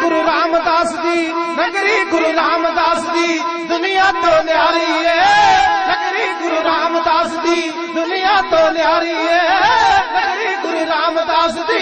गुरु रामदास दी, नगरी गुरु रामदास दी दुनिया तो न्यारी है। नगरी गुरु रामदास दी दुनिया तो न्यारी है। नगरी गुरु रामदास दी।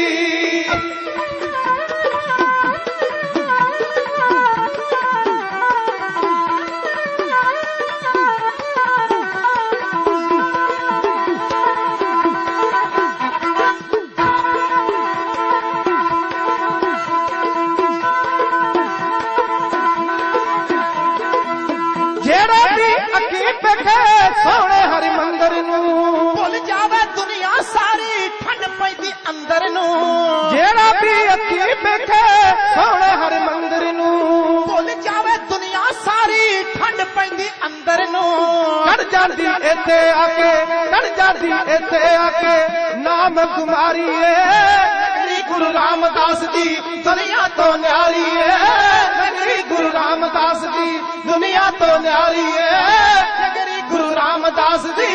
जेड़ा भी अखी पेखे सोने हरि मंदिर नू भुल जावे दुनिया सारी ठंड पैदी अंदर नू। जेड़ा भी अखी पेखे सोने हरि मंदिर नू भुल जावे दुनिया सारी ठंड पैदी अंदर नू। कड़ जाती इत्थे आके, कड़ जाती इत्थे आके नाम कुमारी है। नगरी गुरु रामदास दी दुनिया तो न्यारी है। नगरी गुरु रामदास दी दुनिया तो न्यारी है। नगरी गुरु रामदास दी।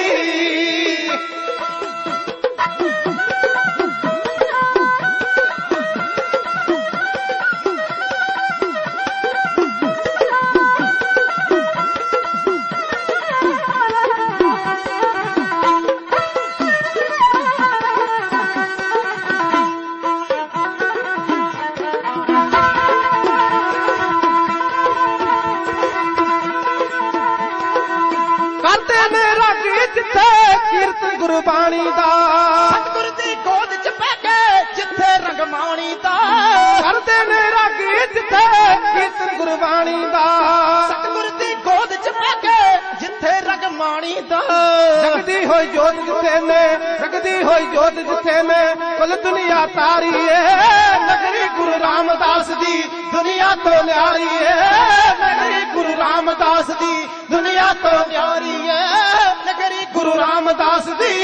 करते मेरा गीत थे कीर्तन गुरबाणी दा, सतगुर दी गोद च बैठे जिथे रंगमाणी दा। करते मेरा गीत थे कीर्तन गुरबाणी दा, सतगुर दी गोद च बैठे जिथे रंगमाणी दा। जगदी होई जोत जिथे ने, जगदी होई जोत जिथे ने कुल दुनिया तारी है। नगरी गुरु रामदास दी दुनिया तो न्यारी है। नगरी गुरु रामदास दी दुनिया तो न्यारी है। नगरी गुरु रामदास दी।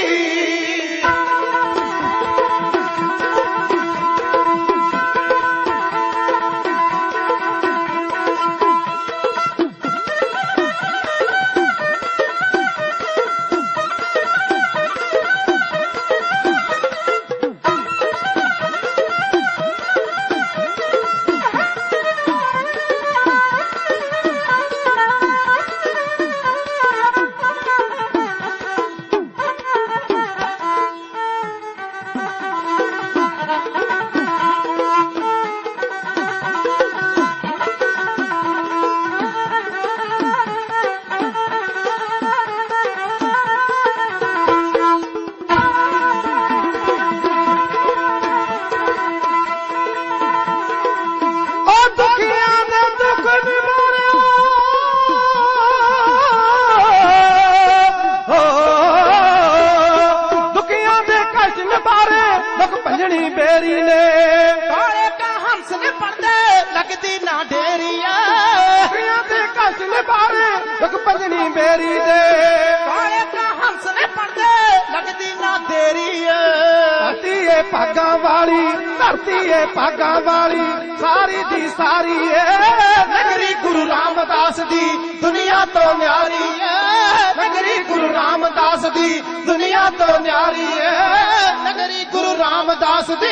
भंजनी बेरी ने काले का हंस ने पड़दे लगदी ना डेरिया। कस ने बारे लग भंजनी बेरी दे काले का हंस ने पड़दे लगदी ना देरी। धरती है भागा वाली, धरती है भागा वाली सारी दी सारी है। नगरी गुरु रामदास दी दुनिया तो न्यारी है। नगरी गुरु रामदास दी दुनिया तो न्यारी है। नगरी गुरु रामदास दी।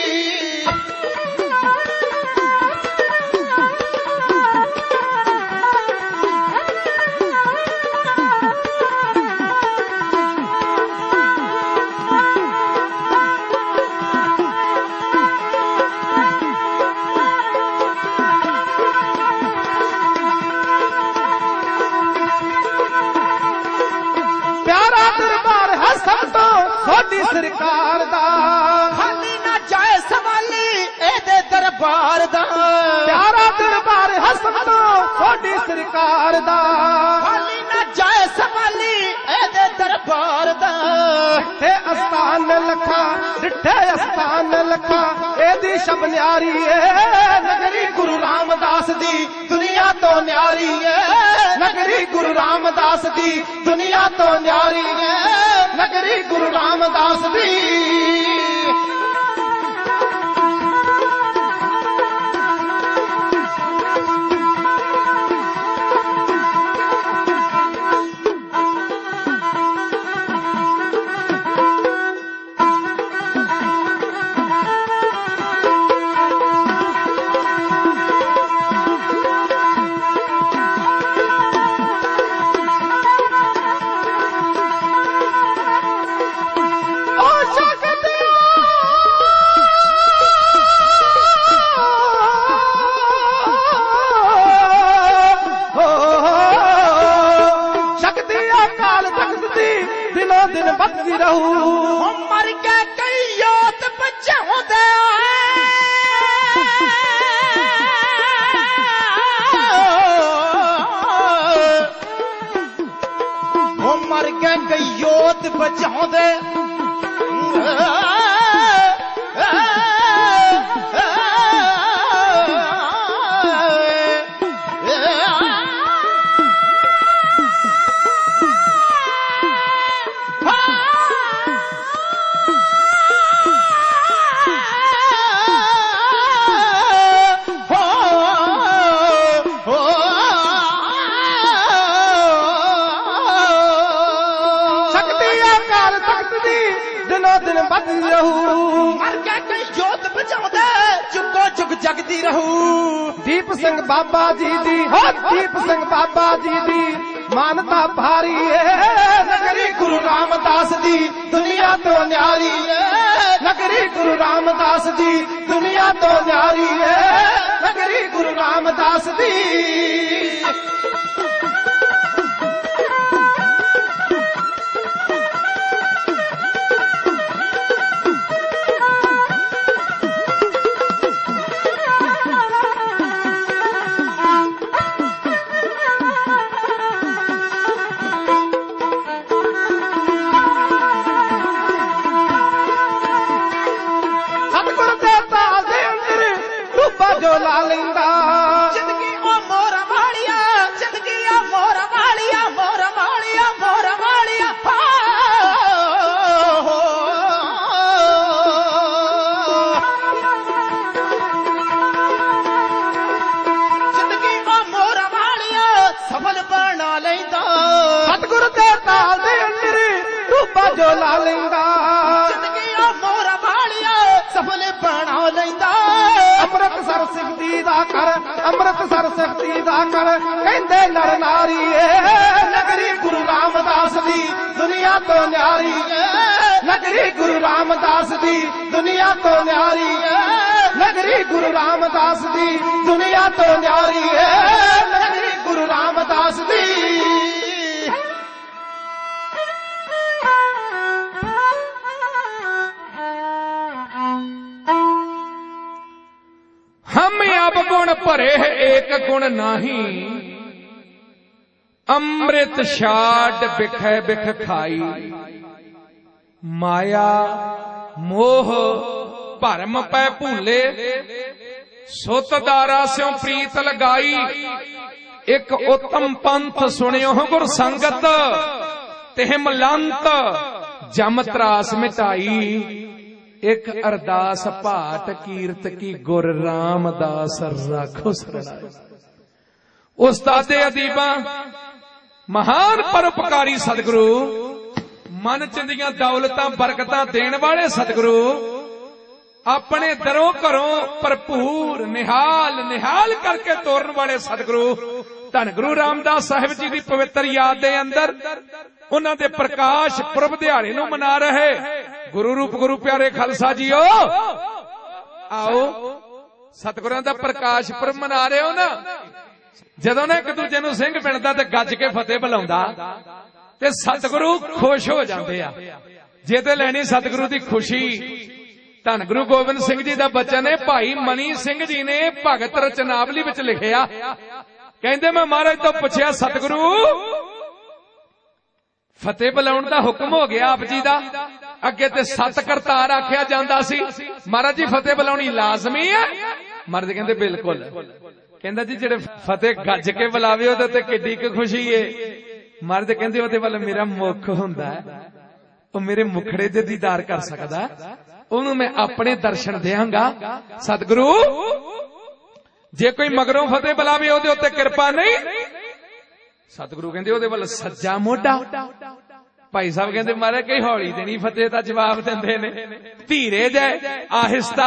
सोडी सरकार दा खाली ना जाए सवाली एदे दरबार दा। प्यारा दरबार हसन तो सोडी सरकार दा खाली ना जाए सवाली एदे दरबार दा। डिठे अस्तान लखा, डिठे अस्तान लखा एदी शब न्यारी है। नगरी गुरु रामदास दी दुनिया तो न्यारी है। नगरी गुरु रामदास दी दुनिया तो न्यारी है। नगरी गुरु रामदास दी। ਵੱਧਦੀ ਰਹੂ ਮਰ ਕੇ ਕਈ ਜੋਤ ਬੁਝਾਉਂਦੇ ਚੁੱਕੋ ਚੁੱਕ ਜਗਦੀ ਰਹੂ ਦੀਪ ਸਿੰਘ ਬਾਬਾ ਜੀ ਦੀ ਹੋ ਦੀਪ ਸਿੰਘ ਬਾਬਾ ਜੀ ਦੀ ਮਾਨਤਾ ਭਾਰੀ ਏ ਨਗਰੀ ਗੁਰੂ ਰਾਮਦਾਸ ਦੀ ਦੁਨੀਆ ਤੋਂ ਨਿਆਰੀ ਏ ਨਗਰੀ ਗੁਰੂ ਰਾਮਦਾਸ ਦੀ ਦੁਨੀਆ ਤੋਂ ਨਿਆਰੀ ਏ ਨਗਰੀ ਗੁਰੂ ਰਾਮਦਾਸ ਦੀ ਜੋ ਲਾ ਲੈਂਦਾ ਜ਼ਿੰਦਗੀ ਉਹ ਮੋਰਾ ਵਾਲੀਆ ਜ਼ਿੰਦਗੀ ਆ ਮੋਰਾ ਵਾਲੀਆ ਮੋਰਾ ਵਾਲੀਆ ਮੋਰਾ ਵਾਲੀਆ ਜ਼ਿੰਦਗੀ ਉਹ ਮੋਰਾ ਵਾਲੀਆ ਸਫਲ ਬਣਾ ਲੈਂਦਾ ਸਤਿਗੁਰ ਦੇ ਤਾਲ ਦੇ ਅੰਦਰ ਡੂਬਾ ਜੋ ਲਾ ਲੈਂਦਾ ਜ਼ਿੰਦਗੀ ਉਹ ਮੋਰਾ ਵਾਲੀਆ ਸਫਲ ਬਣਾ ਲੈਂਦਾ ਅੰਮ੍ਰਿਤਸਰ ਸਿੱਖਦੀ ਦਾ ਕਰ ਅੰਮ੍ਰਿਤਸਰ ਸਿੱਖਦੀ ਦਾ ਕਰ ਕਹਿੰਦੇ ਨਰ ਨਾਰੀ ਏ ਨਗਰੀ ਗੁਰੂ ਰਾਮਦਾਸ ਦੀ ਦੁਨੀਆ ਤੋਂ ਨਿਆਰੀ ਏ ਨਗਰੀ ਗੁਰੂ ਰਾਮਦਾਸ ਦੀ ਦੁਨੀਆ ਤੋਂ ਨਿਆਰੀ ਏ ਨਗਰੀ ਗੁਰੂ ਰਾਮਦਾਸ ਦੀ ਦੁਨੀਆ ਤੋਂ ਨਿਆਰੀ ਏ ਨਗਰੀ ਗੁਰੂ ਰਾਮਦਾਸ ਦੀ हम अब गुण भरे एक गुण नाही अमृत छाड़ बिखै बिख खाई माया मोह भरम पै भूले सुत दारा स्यों प्रीत लगाई एक उत्तम पंथ सुनियो गुर संगत तिह मलंत जम त्रास मिटाई एक अरदास भाट कीरत की गुर रामदास राखो सरणाई उस्तादे अदीबा महान परोपकारी सतगुरु मन चिंदियां दौलतां बरकतां देण वाले सतगुरु अपने दरों घरों भरपूर निहाल निहाल करके तोरन वाले सतगुरु धन गुरु रामदास साहिब जी की पवित्र याद दे अंदर उन्हां दे प्रकाश पुरब दिहाड़े नूं मना रहे गुरु रूप गुरु प्यारे खालसा जीओ आओ सतगुरां दा प्रकाश पुरब मना रहे हो ना जदों ने एक दूजे नूं सिंह पिणदा ते गज के फतेह बुलाउंदा ते सतगुरु खुश हो जांदे आ जे ते लेनी सतगुरु दी खुशी धन गुरु गोबिंद सिंह जी दा बचन है भाई मनी सिंह जी ने भगत रचनावली विच लिखिया कहंदे मैं महाराज तो पुछया सतगुरु फतेह बुलाउण दा हुक्म हो गया आप जी दा अगे ते सत करतार आख्या जांदा सी महाराज जी फतेह बुलाउणी लाजमी है महाराज कहंदे बिल्कुल कहंदा जी जेड़े फतेह गज के बुलावे ओदे ते किड्डी क खुशी है महाराज कहंदे ओदे वल मेरा मुख हुंदा है ओ मेरे मुखड़े दे दीदार कर सकदा ओनू मैं अपने दर्शन देंगा सतगुरु जे कोई मगरों फतेह बुलावे ओदे उत्ते कृपा नहीं सतगुरु कहंदे ओदे वल सज्जा मोढा भाई साहब कहंदे महाराज कई हौली देनी फतेह दा जवाब दिंदे ने धीरे जै आहिस्ता